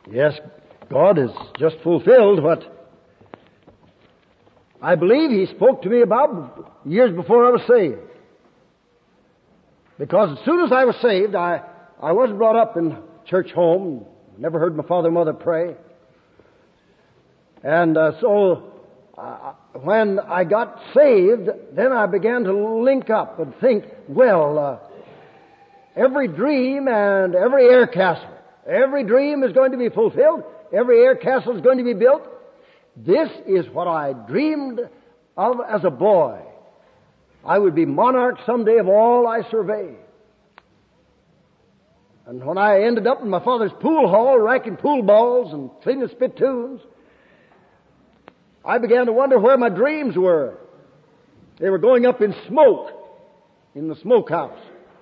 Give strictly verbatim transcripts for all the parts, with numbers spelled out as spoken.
Yes, God has just fulfilled what I believe He spoke to me about years before I was saved. Because as soon as I was saved, I, I wasn't brought up in church home, never heard my father and mother pray. And uh, so uh, when I got saved, then I began to link up and think, well, uh, every dream and every air castle, every dream is going to be fulfilled, every air castle is going to be built. This is what I dreamed of as a boy. I would be monarch someday of all I surveyed. And when I ended up in my father's pool hall, racking pool balls and cleaning spittoons, I began to wonder where my dreams were. They were going up in smoke in the smokehouse.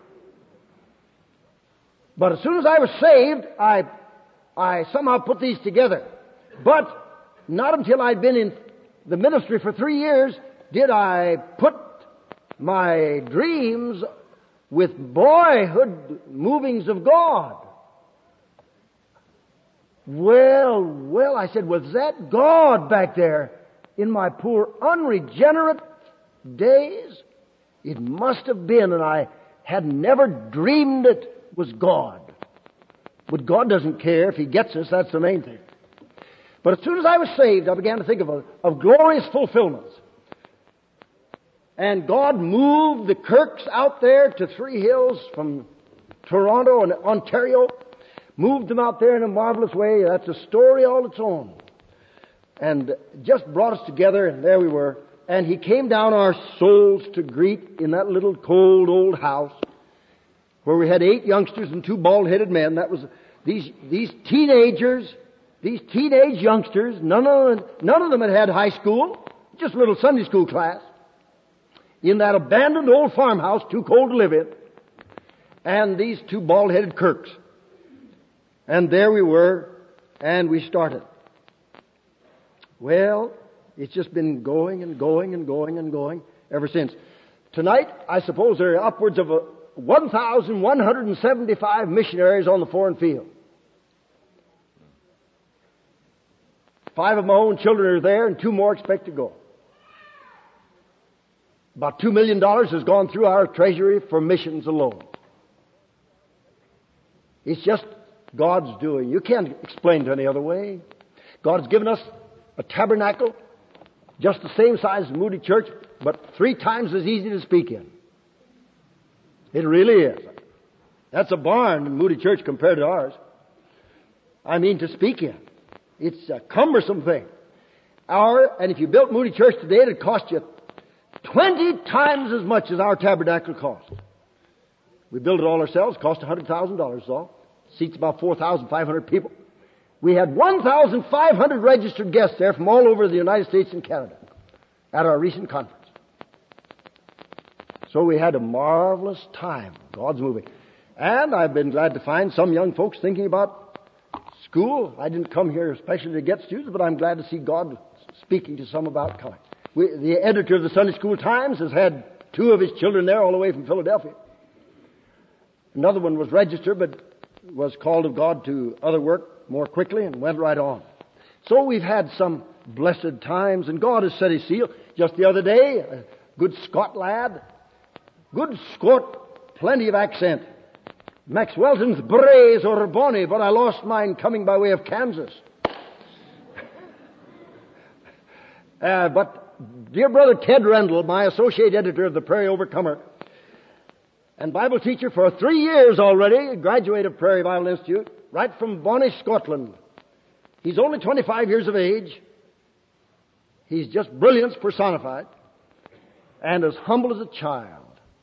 But as soon as I was saved, I, I somehow put these together. But not until I'd been in the ministry for three years did I put my dreams with boyhood movings of God. Well, well, I said, was that God back there in my poor unregenerate days? It must have been, and I had never dreamed it was God. But God doesn't care if He gets us, that's the main thing. But as soon as I was saved, I began to think of, a, of glorious fulfillments. And God moved the Kirks out there to Three Hills from Toronto and Ontario. Moved them out there in a marvelous way. That's a story all its own. And just brought us together, and there we were. And He came down our souls to greet in that little cold old house where we had eight youngsters and two bald-headed men. That was these these teenagers. These teenage youngsters, none of, them, none of them had had high school, just a little Sunday school class, in that abandoned old farmhouse, too cold to live in, and these two bald-headed Kirks. And there we were, and we started. Well, it's just been going and going and going and going ever since. Tonight, I suppose there are upwards of one thousand one hundred seventy-five missionaries on the foreign field. Five of my own children are there, and two more expect to go. About two million dollars has gone through our treasury for missions alone. It's just God's doing. You can't explain it any other way. God's given us a tabernacle, just the same size as Moody Church, but three times as easy to speak in. It really is. That's a barn in Moody Church compared to ours. I mean to speak in. It's a cumbersome thing. Our, and if you built Moody Church today, it'd cost you twenty times as much as our tabernacle cost. We built it all ourselves. Cost one hundred thousand dollars, all. Seats about four thousand five hundred people. We had one thousand five hundred registered guests there from all over the United States and Canada at our recent conference. So we had a marvelous time. God's moving. And I've been glad to find some young folks thinking about school. I didn't come here especially to get students, but I'm glad to see God speaking to some about coming. We, the editor of the Sunday School Times has had two of his children there all the way from Philadelphia. Another one was registered, but was called of God to other work more quickly and went right on. So we've had some blessed times, and God has set His seal. Just the other day, a good Scot lad, good Scot, plenty of accent. Max Welton's Braes or Bonnie, but I lost mine coming by way of Kansas. uh, but dear brother Ted Rendell, my associate editor of the Prairie Overcomer, and Bible teacher for three years already, a graduate of Prairie Bible Institute, right from Bonnie, Scotland. He's only twenty-five years of age. He's just brilliance personified, and as humble as a child.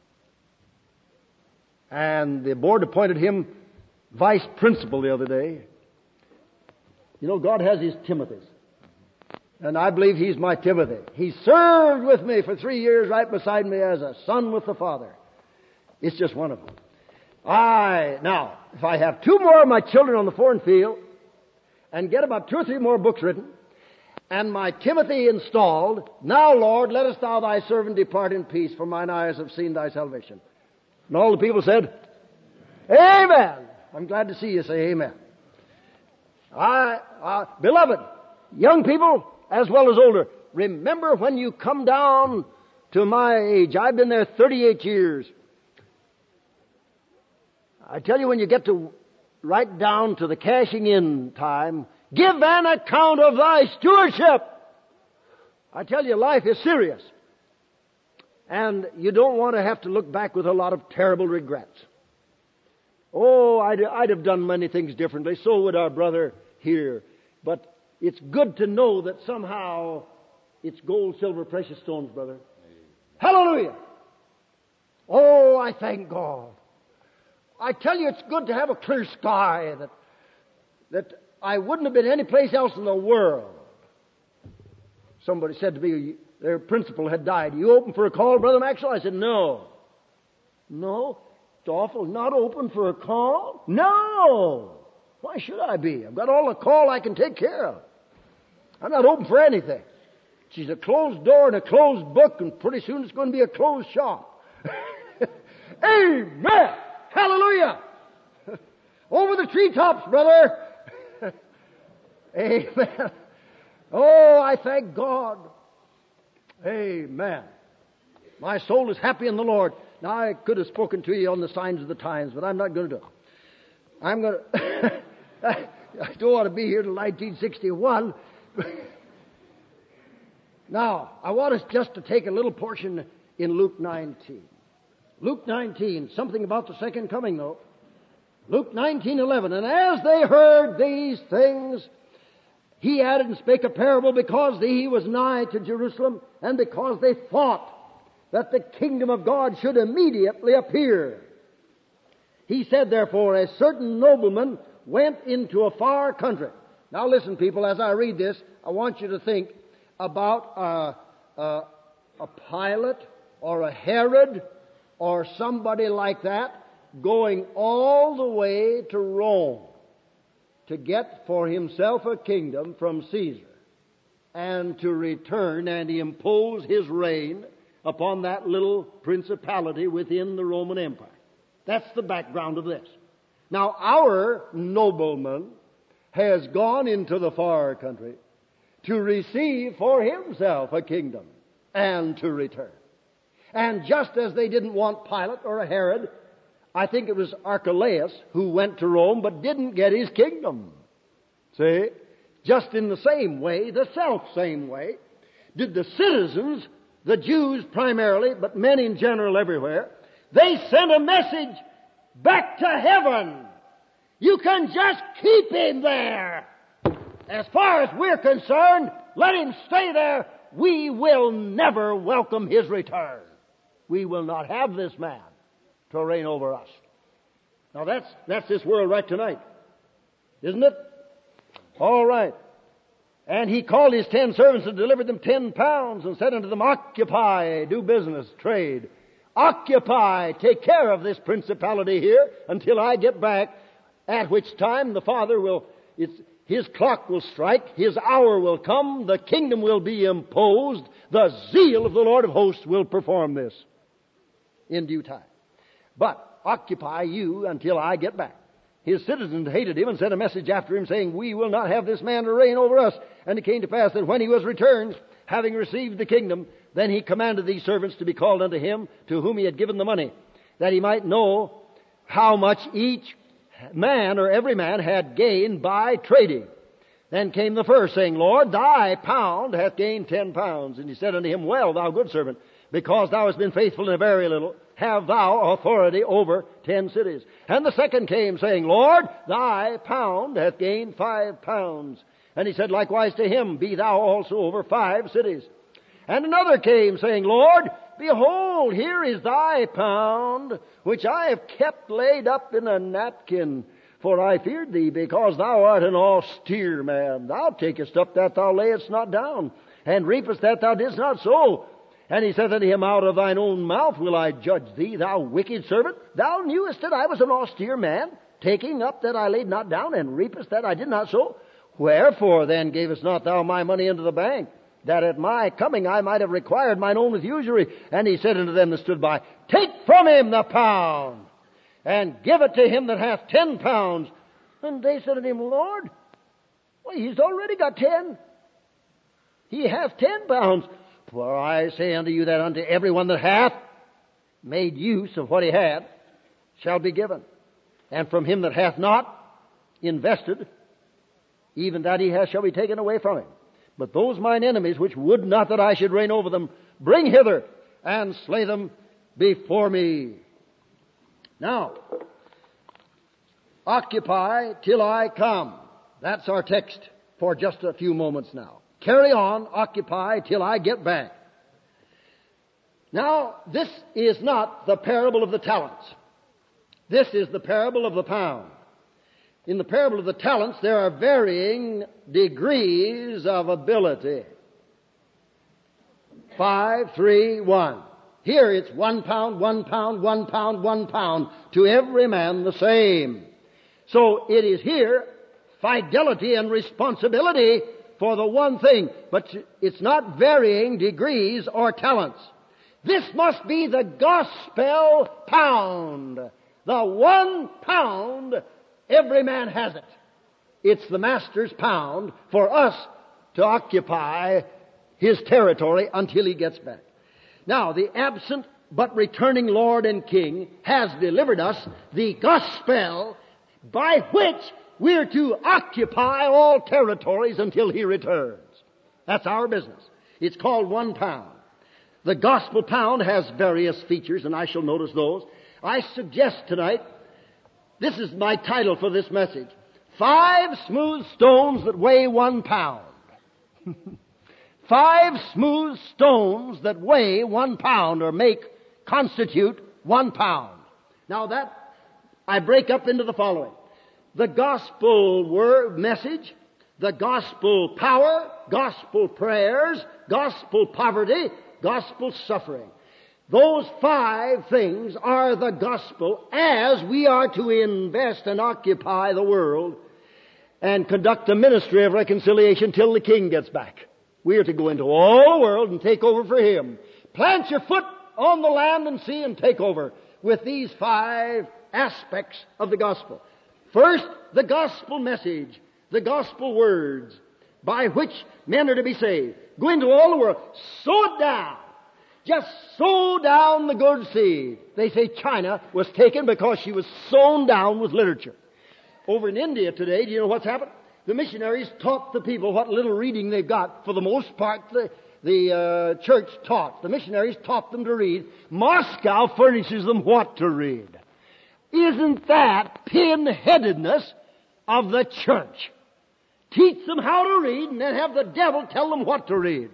And the board appointed him vice principal the other day. You know, God has His Timothys. And I believe he's my Timothy. He served with me for three years right beside me as a son with the Father. It's just one of them. I, now, if I have two more of my children on the foreign field and get about two or three more books written and my Timothy installed, now, Lord, lettest thou thy servant depart in peace, for mine eyes have seen thy salvation. And all the people said, Amen. I'm glad to see you say amen. I, uh, beloved, young people as well as older, remember when you come down to my age. I've been there thirty-eight years. I tell you, when you get to right down to the cashing in time, give an account of thy stewardship. I tell you, life is serious. And you don't want to have to look back with a lot of terrible regrets. Oh, I'd, I'd have done many things differently. So would our brother here. But it's good to know that somehow it's gold, silver, precious stones, brother. Hallelujah! Oh, I thank God. I tell you, it's good to have a clear sky that, that I wouldn't have been any place else in the world. Somebody said to me, their principal had died. You open for a call, Brother Maxwell? I said, no. No? It's awful. Not open for a call? No! Why should I be? I've got all the call I can take care of. I'm not open for anything. She's a closed door and a closed book, and pretty soon it's going to be a closed shop. Amen! Hallelujah! Over the treetops, brother! Amen. Oh, I thank God. Amen. My soul is happy in the Lord. Now, I could have spoken to you on the signs of the times, but I'm not going to do it. I'm going to... I don't want to be here till nineteen sixty-one. Now, I want us just to take a little portion in Luke nineteen. Luke nineteen, something about the second coming, though. Luke nineteen eleven. And as they heard these things, he added and spake a parable, because he was nigh to Jerusalem, and because they thought that the kingdom of God should immediately appear. He said, therefore, a certain nobleman went into a far country. Now listen, people, as I read this, I want you to think about a, a, a Pilate or a Herod or somebody like that going all the way to Rome to get for himself a kingdom from Caesar and to return and impose his reign upon that little principality within the Roman Empire. That's the background of this. Now, our nobleman has gone into the far country to receive for himself a kingdom and to return. And just as they didn't want Pilate or a Herod, I think it was Archelaus who went to Rome but didn't get his kingdom. See? Just in the same way, the self-same way, did the citizens, the Jews primarily, but men in general everywhere, they sent a message back to heaven. You can just keep him there. As far as we're concerned, let him stay there. We will never welcome his return. We will not have this man to reign over us. Now that's, that's this world right tonight. Isn't it? All right. And he called his ten servants and delivered them ten pounds and said unto them, occupy, do business, trade. Occupy, take care of this principality here until I get back, at which time the Father will, it's, his clock will strike, his hour will come, the kingdom will be imposed, the zeal of the Lord of hosts will perform this in due time. But occupy you until I get back. His citizens hated him and sent a message after him saying, we will not have this man to reign over us. And it came to pass that when he was returned, having received the kingdom, then he commanded these servants to be called unto him, to whom he had given the money, that he might know how much each man or every man had gained by trading. Then came the first, saying, Lord, thy pound hath gained ten pounds. And he said unto him, well, thou good servant, because thou hast been faithful in a very little, have thou authority over ten cities. And the second came, saying, Lord, thy pound hath gained five pounds. And he said likewise to him, be thou also over five cities. And another came, saying, Lord, behold, here is thy pound, which I have kept laid up in a napkin. For I feared thee, because thou art an austere man. Thou takest up that thou layest not down, and reapest that thou didst not sow. And he said unto him, out of thine own mouth will I judge thee, thou wicked servant. Thou knewest that I was an austere man, taking up that I laid not down, and reapest that I did not sow. Wherefore then gavest not thou my money into the bank, that at my coming I might have required mine own with usury? And he said unto them that stood by, take from him the pound, and give it to him that hath ten pounds. And they said unto him, Lord, Well, he's already got ten. He hath ten pounds. For I say unto you that unto everyone that hath made use of what he had shall be given. And from him that hath not invested, even that he hath shall be taken away from him. But those mine enemies which would not that I should reign over them, bring hither and slay them before me. Now, occupy till I come. That's our text for just a few moments now. Carry on, occupy till I get back. Now, this is not the parable of the talents. This is the parable of the pound. In the parable of the talents, there are varying degrees of ability. Five, three, one. Here it's one pound, one pound, one pound, one pound, to every man the same. So it is here fidelity and responsibility for the one thing, but it's not varying degrees or talents. This must be the gospel pound. The one pound, every man has it. It's the master's pound for us to occupy his territory until he gets back. Now, the absent but returning Lord and King has delivered us the gospel by which we're to occupy all territories until he returns. That's our business. It's called one pound. The gospel pound has various features, and I shall notice those. I suggest tonight, this is my title for this message, Five Smooth Stones That Weigh One Pound. Five smooth stones that weigh one pound or make, constitute one pound. Now that I break up into the following. The gospel word message, the gospel power, gospel prayers, gospel poverty, gospel suffering. Those five things are the gospel as we are to invest and occupy the world and conduct the ministry of reconciliation till the King gets back. We are to go into all the world and take over for Him. Plant your foot on the land and sea and take over with these five aspects of the gospel. First, the gospel message, the gospel words by which men are to be saved. Go into all the world, sow it down. Just sow down the good seed. They say China was taken because she was sown down with literature. Over in India today, do you know what's happened? The missionaries taught the people what little reading they've got. For the most part, the, the uh, church taught. The missionaries taught them to read. Moscow furnishes them what to read. Isn't that pin-headedness of the church? Teach them how to read and then have the devil tell them what to read.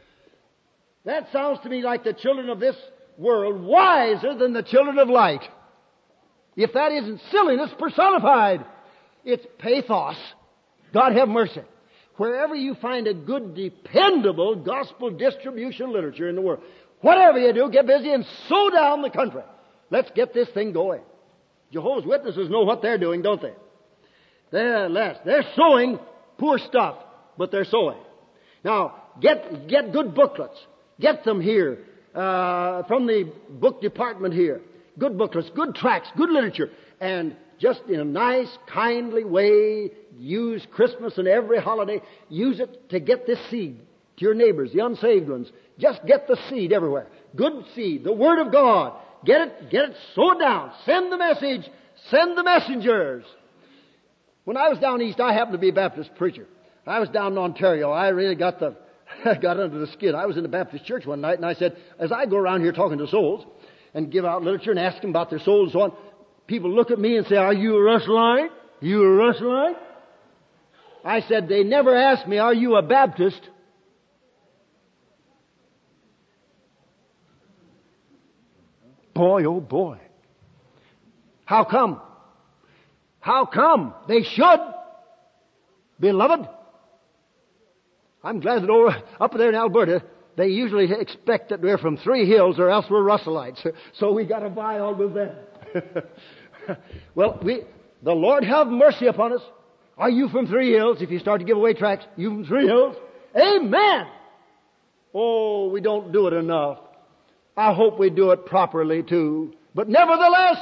That sounds to me like the children of this world wiser than the children of light. If that isn't silliness personified, it's pathos. God have mercy. Wherever you find a good, dependable gospel distribution literature in the world, whatever you do, get busy and sow down the country. Let's get this thing going. Jehovah's Witnesses know what they're doing, don't they? They're less. They're sowing poor stuff, but they're sowing. Now, get get good booklets. Get them here uh, from the book department here. Good booklets, good tracts, good literature, and just in a nice, kindly way, use Christmas and every holiday. Use it to get this seed to your neighbors, the unsaved ones. Just get the seed everywhere. Good seed, the Word of God. Get it, get it, sow it down. Send the message. Send the messengers. When I was down east, I happened to be a Baptist preacher. I was down in Ontario. I really got the got under the skin. I was in the Baptist church one night, and I said, as I go around here talking to souls and give out literature and ask them about their souls and so on, people look at me and say, "Are you a Russellite? You a Russellite?" I said, they never asked me, "Are you a Baptist?" Boy, oh boy. How come? How come? They should. Beloved, I'm glad that over, up there in Alberta, they usually expect that we're from Three Hills or else we're Russellites. So we got to vie all with them. Well, we, the Lord have mercy upon us. Are you from Three Hills? If you start to give away tracts, you from Three Hills? Amen! Oh, we don't do it enough. I hope we do it properly too. But nevertheless,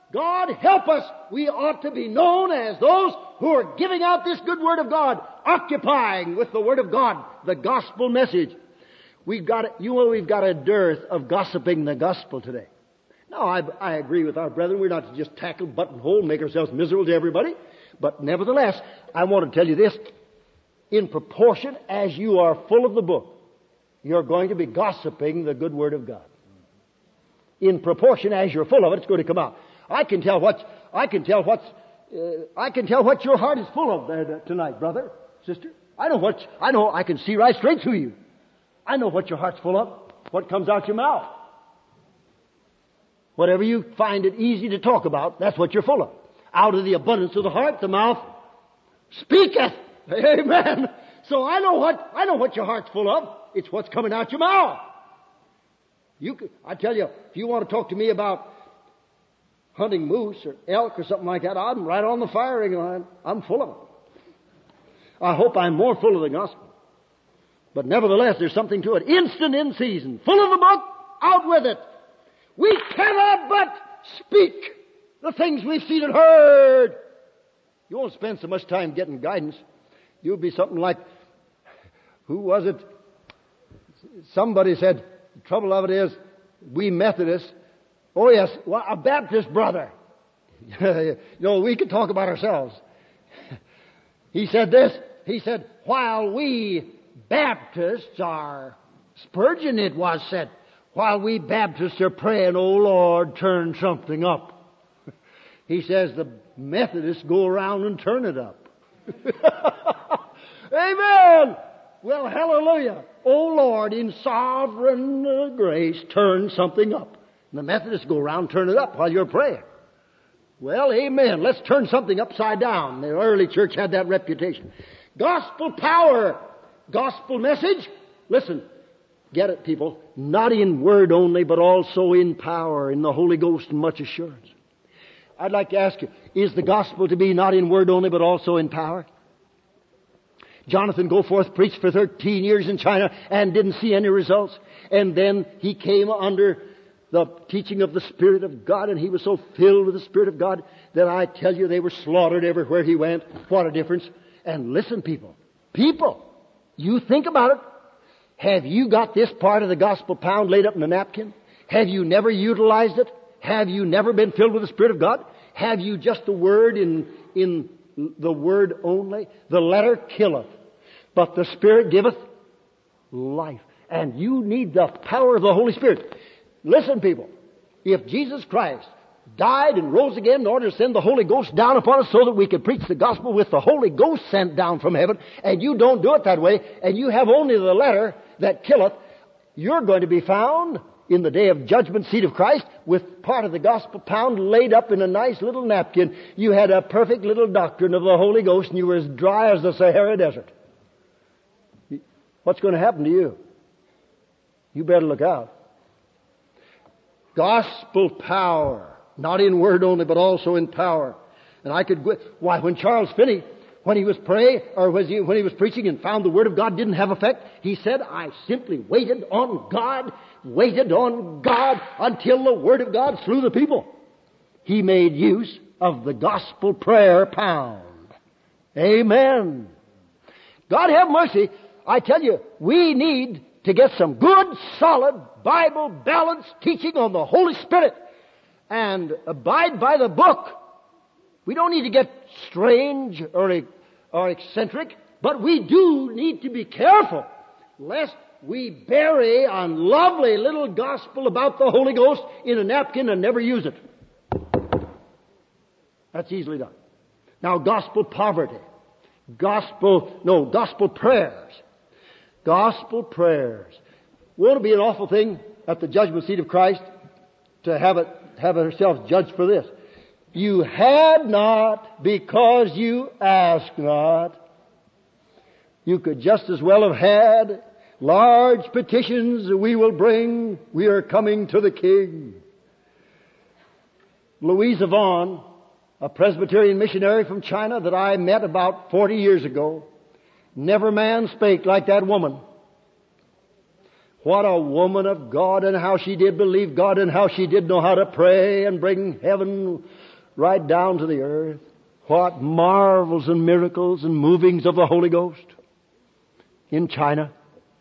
God help us. We ought to be known as those who are giving out this good Word of God, occupying with the Word of God, the gospel message. We've got, you know, we've got a dearth of gossiping the gospel today. Now, I, I agree with our brethren. We're not to just tackle, buttonhole, make ourselves miserable to everybody. But nevertheless, I want to tell you this. In proportion as you are full of the book, you're going to be gossiping the good Word of God. In proportion as you're full of it, it's going to come out. I can tell what I can tell what's uh, I can tell what your heart is full of there tonight, brother, sister. I know what I know. I can see right straight through you. I know what your heart's full of. What comes out your mouth. Whatever you find it easy to talk about, that's what you're full of. Out of the abundance of the heart, the mouth speaketh. Amen. So I know what I know what your heart's full of. It's what's coming out your mouth. You could, I tell you, if you want to talk to me about hunting moose or elk or something like that, I'm right on the firing line. I'm full of it. I hope I'm more full of the gospel. But nevertheless, there's something to it. Instant in season. Full of the book, out with it. We cannot but speak the things we've seen and heard. You won't spend so much time getting guidance. You'll be something like, who was it? Somebody said, the trouble of it is, we Methodists, oh yes, well, a Baptist brother. You know, we could talk about ourselves. He said this, he said, while we Baptists are, Spurgeon it was said, while we Baptists are praying, oh Lord, turn something up. He says the Methodists go around and turn it up. Amen! Well, hallelujah. Oh Lord, in sovereign grace, turn something up. And the Methodists go around, turn it up while you're praying. Well, amen. Let's turn something upside down. The early church had that reputation. Gospel power. Gospel message. Listen, get it, people. Not in word only, but also in power, in the Holy Ghost and much assurance. I'd like to ask you, is the gospel to be not in word only, but also in power? Jonathan Goforth preached for thirteen years in China and didn't see any results. And then he came under the teaching of the Spirit of God, and he was so filled with the Spirit of God that I tell you they were slaughtered everywhere he went. What a difference. And listen, people, people, you think about it. Have you got this part of the gospel pound laid up in a napkin? Have you never utilized it? Have you never been filled with the Spirit of God? Have you just the word in, in the word only? The letter killeth, but the Spirit giveth life. And you need the power of the Holy Spirit. Listen, people, if Jesus Christ died and rose again in order to send the Holy Ghost down upon us so that we could preach the gospel with the Holy Ghost sent down from heaven, and you don't do it that way, and you have only the letter that killeth, you're going to be found in the day of judgment seat of Christ with part of the gospel pound laid up in a nice little napkin. You had a perfect little doctrine of the Holy Ghost and you were as dry as the Sahara Desert. What's going to happen to you? You better look out. Gospel power, not in word only, but also in power. And I could, why, when Charles Finney, when he was praying, or was he, when he was preaching and found the Word of God didn't have effect, he said, I simply waited on God, waited on God until the Word of God slew the people. He made use of the gospel prayer pound. Amen. God have mercy. I tell you, we need to get some good, solid, Bible balanced teaching on the Holy Spirit and abide by the book. We don't need to get strange or, or eccentric, but we do need to be careful lest we bury a lovely little gospel about the Holy Ghost in a napkin and never use it. That's easily done. Now, gospel poverty. Gospel, no, gospel prayers. Gospel prayers. Won't it be an awful thing at the judgment seat of Christ to have it, have ourselves judged for this? You had not because you asked not. You could just as well have had large petitions we will bring. We are coming to the King. Louisa Vaughan, a Presbyterian missionary from China that I met about forty years ago, never man spake like that woman. What a woman of God, and how she did believe God, and how she did know how to pray and bring heaven right down to the earth. What marvels and miracles and movings of the Holy Ghost in China.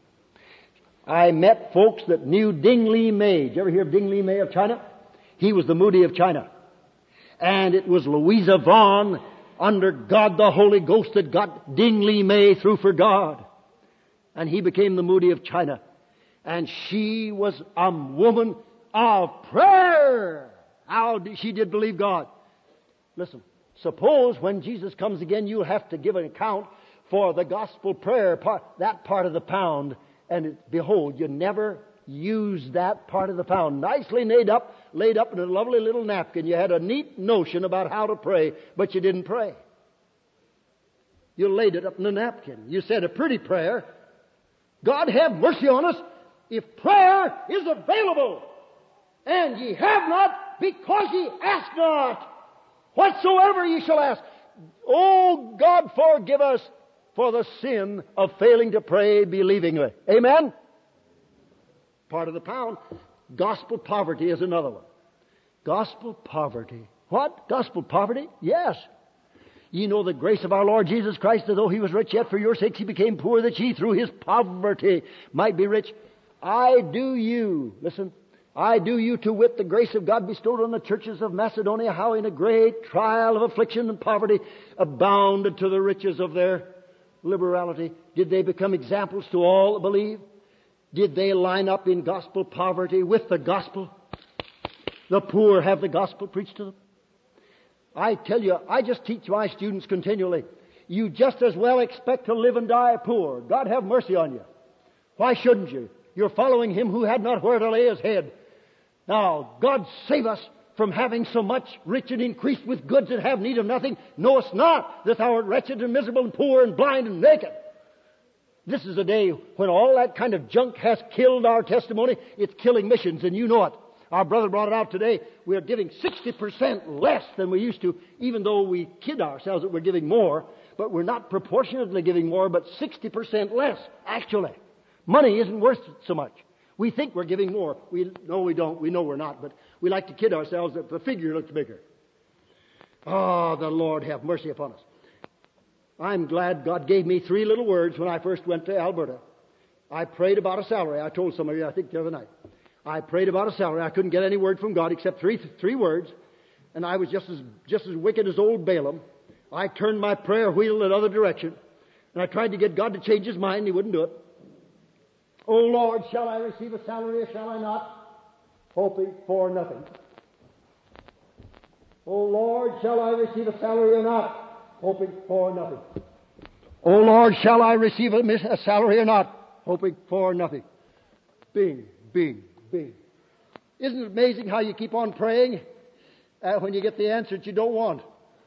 I met folks that knew Ding Li Mei. Did you ever hear of Ding Li Mei of China? He was the Moody of China. And it was Louisa Vaughn, under God the Holy Ghost, that got Ding Li Mei through for God. And he became the Moody of China. And she was a woman of prayer. How she did believe God. Listen, suppose when Jesus comes again, you'll have to give an account for the gospel prayer part, that part of the pound. And it, behold, you never used that part of the pound. Nicely laid up, laid up in a lovely little napkin. You had a neat notion about how to pray, but you didn't pray. You laid it up in a napkin. You said a pretty prayer. God have mercy on us if prayer is available. And ye have not because ye ask not. Whatsoever ye shall ask. Oh, God, forgive us for the sin of failing to pray believingly. Amen? Part of the pound. Gospel poverty is another one. Gospel poverty. What? Gospel poverty? Yes. Ye know the grace of our Lord Jesus Christ, that though He was rich, yet for your sakes He became poor, that ye through His poverty might be rich. I do you, listen, I do you to wit the grace of God bestowed on the churches of Macedonia, how in a great trial of affliction and poverty abounded to the riches of their liberality. Did they become examples to all that believe? Did they line up in gospel poverty with the gospel? The poor have the gospel preached to them. I tell you, I just teach my students continually. You just as well expect to live and die poor. God have mercy on you. Why shouldn't you? You're following Him who had not where to lay His head. Now, God save us from having so much, rich and increased with goods and have need of nothing. Knowest not that thou art wretched and miserable and poor and blind and naked. This is a day when all that kind of junk has killed our testimony. It's killing missions, and you know it. Our brother brought it out today. We're giving sixty percent less than we used to, even though we kid ourselves that we're giving more. But we're not proportionately giving more, but sixty percent less, actually. Money isn't worth so much. We think we're giving more. We No, we don't. We know we're not. But we like to kid ourselves that the figure looks bigger. Oh, the Lord have mercy upon us. I'm glad God gave me three little words when I first went to Alberta. I prayed about a salary. I told some of you, I think, the other night. I prayed about a salary. I couldn't get any word from God except three three words. And I was just as just as wicked as old Balaam. I turned my prayer wheel in another direction. And I tried to get God to change His mind. He wouldn't do it. Oh, Lord, shall I receive a salary or shall I not? Hoping for nothing. Oh, Lord, shall I receive a salary or not? Hoping for nothing. Oh, Lord, shall I receive a, a salary or not? Hoping for nothing. Bing, bing, bing. Isn't it amazing how you keep on praying uh, when you get the answer that you don't want?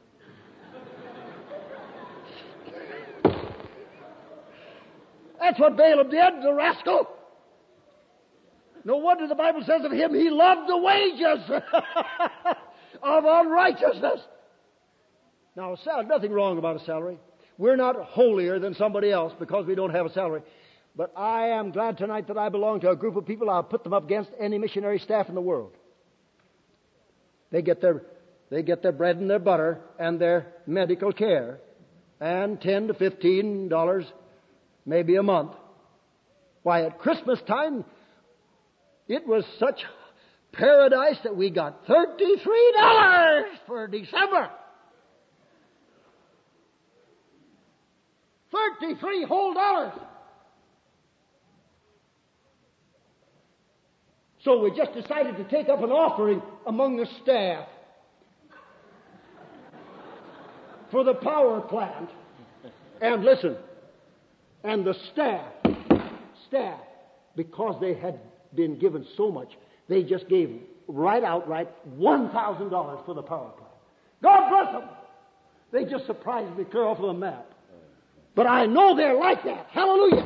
That's what Balaam did, the rascal. No wonder the Bible says of him, he loved the wages of unrighteousness. Now, nothing wrong about a salary. We're not holier than somebody else because we don't have a salary. But I am glad tonight that I belong to a group of people. I'll put them up against any missionary staff in the world. They get their, they get their bread and their butter and their medical care, and ten to fifteen dollars, maybe a month. Why, at Christmas time, it was such paradise that we got thirty-three dollars for December. Thirty-three whole dollars. So we just decided to take up an offering among the staff for the power plant. And listen, and the staff, staff, because they had been given so much, they just gave right outright one thousand dollars for the power plant. God bless them. They just surprised me clear off of the map. But I know they're like that. Hallelujah.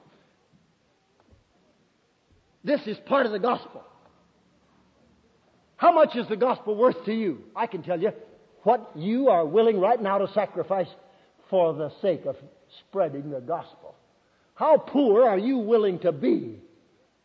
This is part of the gospel. How much is the gospel worth to you? I can tell you what you are willing right now to sacrifice for the sake of spreading the gospel. How poor are you willing to be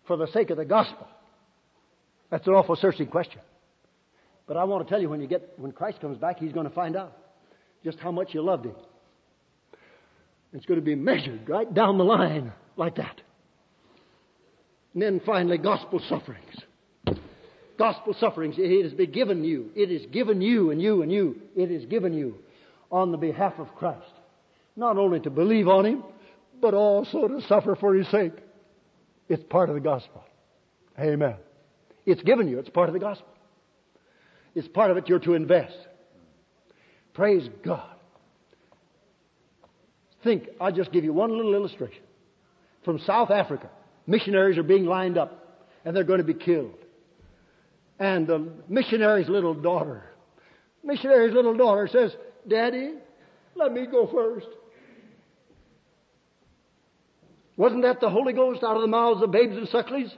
for the sake of the gospel? That's an awful searching question. But I want to tell you, when you get when Christ comes back, He's going to find out just how much you loved Him. It's going to be measured right down the line like that. And then finally, gospel sufferings. Gospel sufferings. It has been given you. It is given you and you and you. It is given you on the behalf of Christ. Not only to believe on Him, but also to suffer for His sake. It's part of the gospel. Amen. It's given you. It's part of the gospel. It's part of it you're to invest. Praise God. Think, I'll just give you one little illustration. From South Africa, missionaries are being lined up, and they're going to be killed. And the missionary's little daughter, missionary's little daughter says, Daddy, let me go first. Wasn't that the Holy Ghost out of the mouths of babes and sucklings?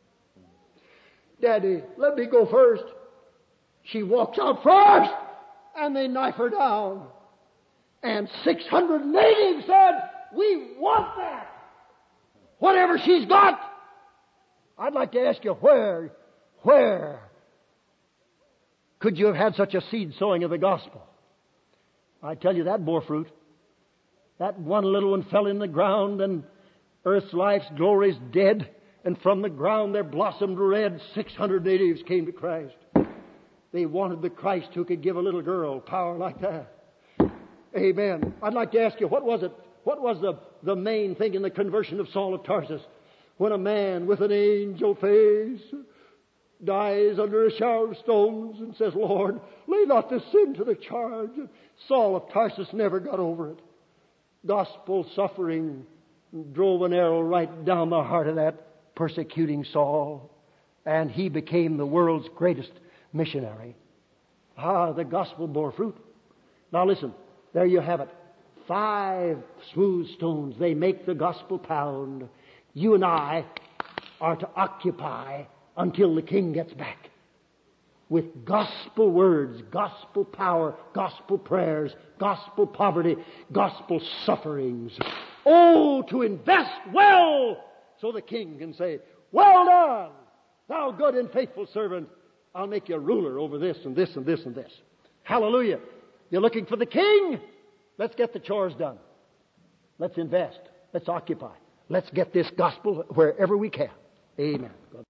Daddy, let me go first. She walks out first, and they knife her down. And six hundred natives said, we want that. Whatever she's got. I'd like to ask you, where, where could you have had such a seed sowing of the gospel? I tell you, that bore fruit. That one little one fell in the ground, and earth's life's glory's dead, and from the ground there blossomed red. six hundred natives came to Christ. They wanted the Christ who could give a little girl power like that. Amen. I'd like to ask you, what was it? What was the, the main thing in the conversion of Saul of Tarsus? When a man with an angel face dies under a shower of stones and says, Lord, lay not this sin to the charge. Saul of Tarsus never got over it. Gospel suffering drove an arrow right down the heart of that persecuting Saul, and he became the world's greatest missionary. Ah, the gospel bore fruit. Now listen, there you have it. Five smooth stones, they make the gospel pound. You and I are to occupy until the King gets back with gospel words, gospel power, gospel prayers, gospel poverty, gospel sufferings. Oh, to invest well so the King can say, well done, thou good and faithful servant. I'll make you a ruler over this and this and this and this. Hallelujah. You're looking for the King? Let's get the chores done. Let's invest. Let's occupy. Let's get this gospel wherever we can. Amen.